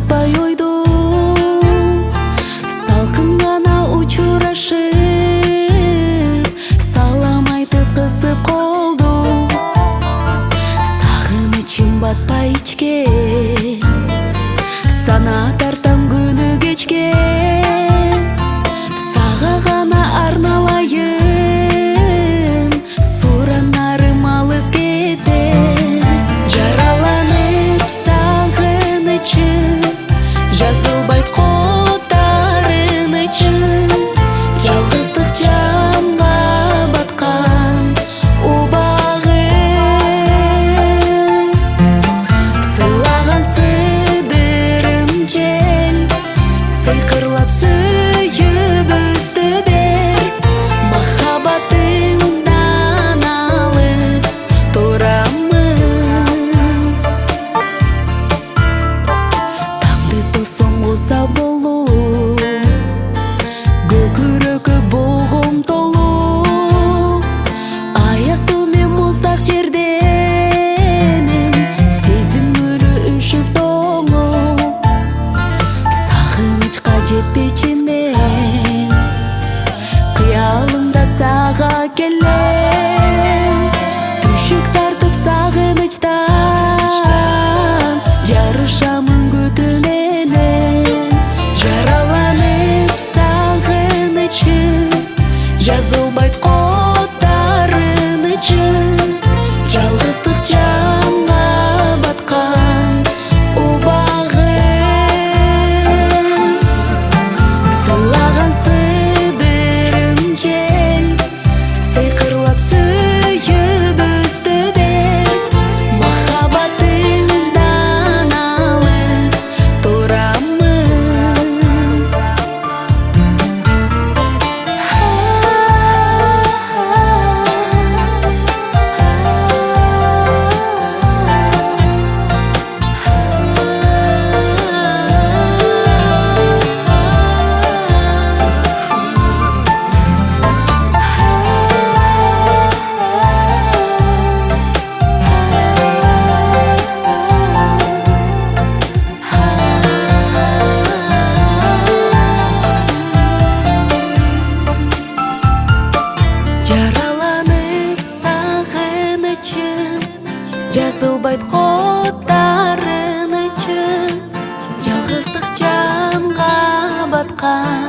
батпай ойду салкын гана учурашып салам айтып кысып колду сагынычым батпай ичке сана тартам күнү кечке сага гана арналайын суранарым алыс кетет жараланып сагынычым жазылбайт котарынычым жалгыздык жанга баткан убагым сыйлаган сыдырым жел сыйкырлап сүйүп өстө бер махаббатыңдан алыс турамын таңды тосоң болса болуп көкүрөккө болгом толуп аяз төмен муздак жерде мен сезимдүү үшүп тоңуп сагынычка жетпечи мен кыялымда сага келем түшүк тартып сагынычтан жарышамын күтүү менен жараланып сагынычым жазылбайт котарынычым жалгыздык жанга баткан убагым сыйлаган сыдырым жел сыйкырлап сүйүп өстө бер махаббатыңдан алыс турамын жараланып сагынычым жазылбайт котарынычым жалгыздык жанга баткан